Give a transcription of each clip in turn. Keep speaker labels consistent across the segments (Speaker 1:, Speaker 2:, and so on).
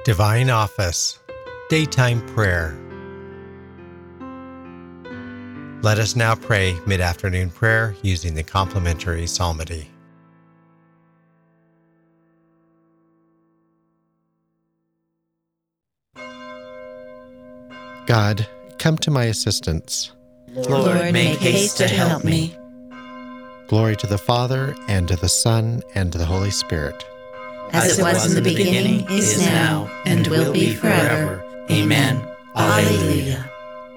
Speaker 1: Divine Office, Daytime Prayer. Let us now pray mid-afternoon prayer using the complementary psalmody. God, come to my assistance.
Speaker 2: Lord, make haste to help me.
Speaker 1: Glory to the Father, and to the Son, and to the Holy Spirit.
Speaker 2: As it was in the beginning, is now, and will be forever. Amen. Alleluia.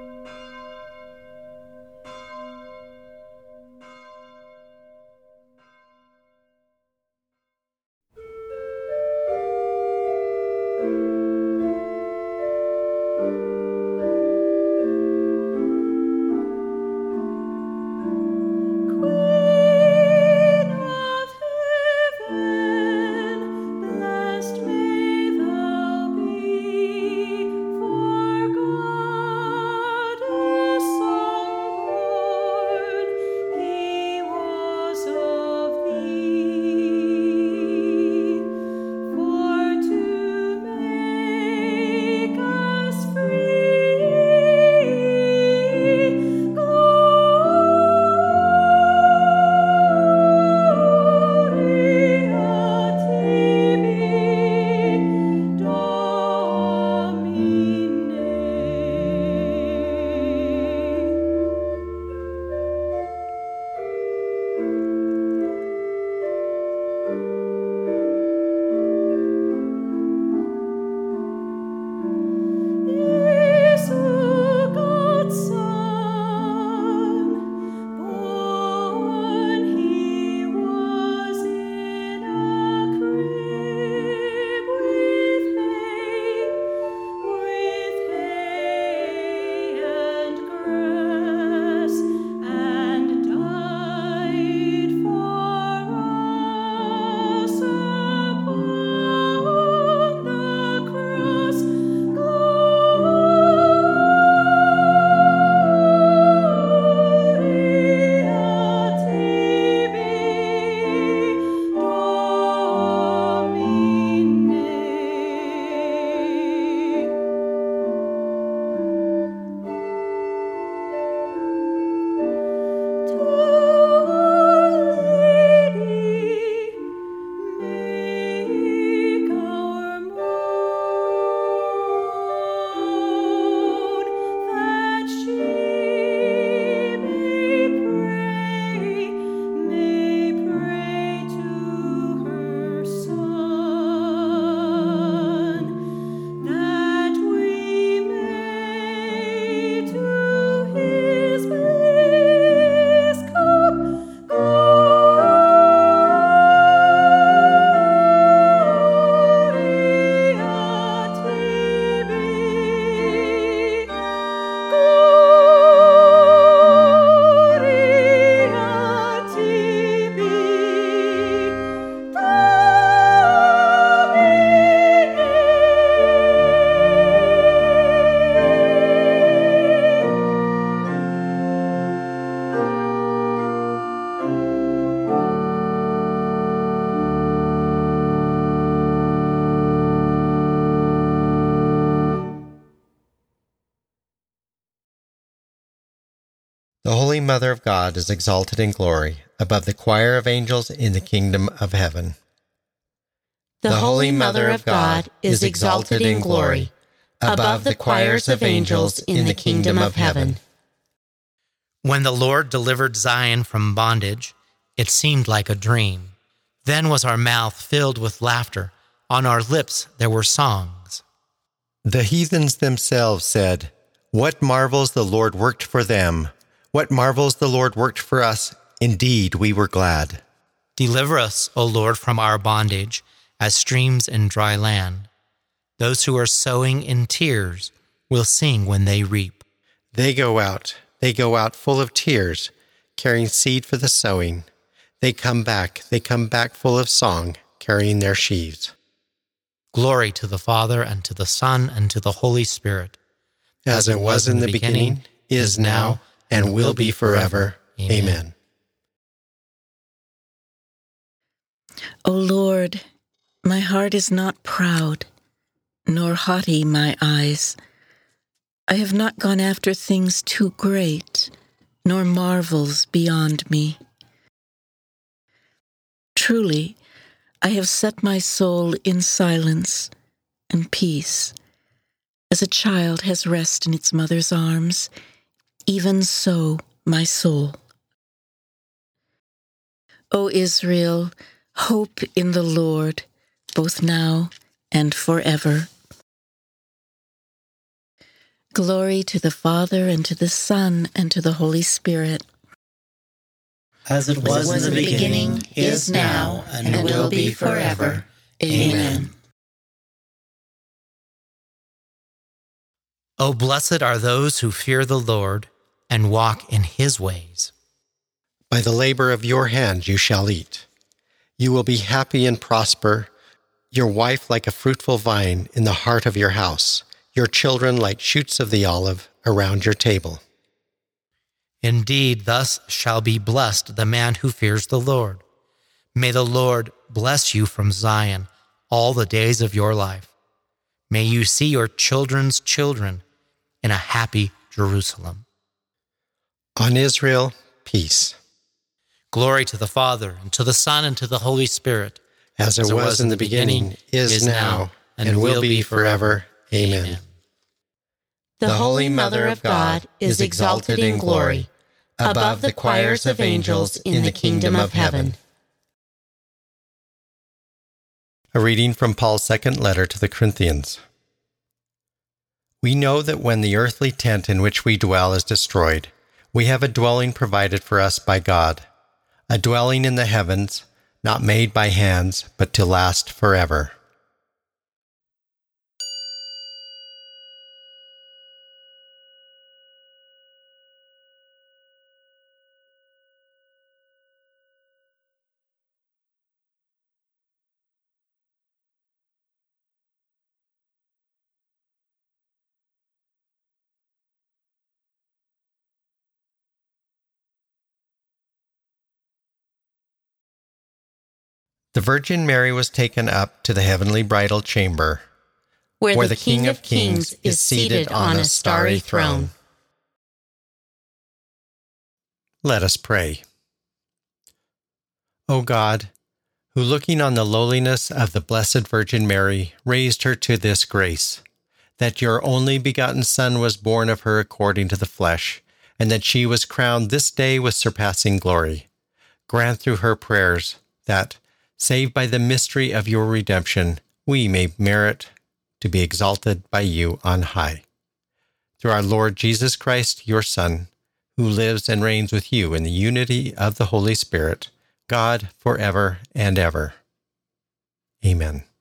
Speaker 1: The Holy Mother of God is exalted in glory above the choir of angels in the kingdom of heaven.
Speaker 3: The Holy Mother of God is exalted in glory above the choirs of angels in the kingdom of heaven.
Speaker 4: When the Lord delivered Zion from bondage, it seemed like a dream. Then was our mouth filled with laughter. On our lips there were songs.
Speaker 1: The heathens themselves said, "What marvels the Lord worked for them! What marvels the Lord worked for us! Indeed, we were glad."
Speaker 4: Deliver us, O Lord, from our bondage, as streams in dry land. Those who are sowing in tears will sing when they reap.
Speaker 1: They go out full of tears, carrying seed for the sowing. They come back full of song, carrying their sheaves.
Speaker 4: Glory to the Father, and to the Son, and to the Holy Spirit.
Speaker 1: As it was in the beginning, is now, and will be forever. Amen.
Speaker 3: O Lord, my heart is not proud,
Speaker 5: nor haughty my eyes. I have not gone after things too great, nor marvels beyond me. Truly, I have set my soul in silence and peace. As a child has rest in its mother's arms, even so my soul. O Israel, hope in the Lord, both now and forever. Glory to the Father, and to the Son, and to the Holy Spirit.
Speaker 2: As it was in the beginning, is now, and will be forever. Amen.
Speaker 4: O blessed are those who fear the Lord and walk in his ways.
Speaker 1: By the labor of your hands you shall eat. You will be happy and prosper, your wife like a fruitful vine in the heart of your house, your children like shoots of the olive around your table.
Speaker 4: Indeed, thus shall be blessed the man who fears the Lord. May the Lord bless you from Zion all the days of your life. May you see your children's children in a happy Jerusalem.
Speaker 1: On Israel, peace.
Speaker 4: Glory to the Father, and to the Son, and to the Holy Spirit.
Speaker 1: As it was in the beginning, is now, and will be forever. Amen.
Speaker 3: The Holy Mother of God is exalted in glory, above the choirs of angels in the kingdom of heaven.
Speaker 1: A reading from Paul's second letter to the Corinthians. We know that when the earthly tent in which we dwell is destroyed, we have a dwelling provided for us by God, a dwelling in the heavens, not made by hands, but to last forever. The Virgin Mary was taken up to the heavenly bridal chamber,
Speaker 3: where the King of Kings is seated on a starry throne.
Speaker 1: Let us pray. O God, who looking on the lowliness of the Blessed Virgin Mary raised her to this grace, that your only begotten Son was born of her according to the flesh, and that she was crowned this day with surpassing glory, grant through her prayers that, saved by the mystery of your redemption, we may merit to be exalted by you on high. Through our Lord Jesus Christ, your Son, who lives and reigns with you in the unity of the Holy Spirit, God, forever and ever. Amen.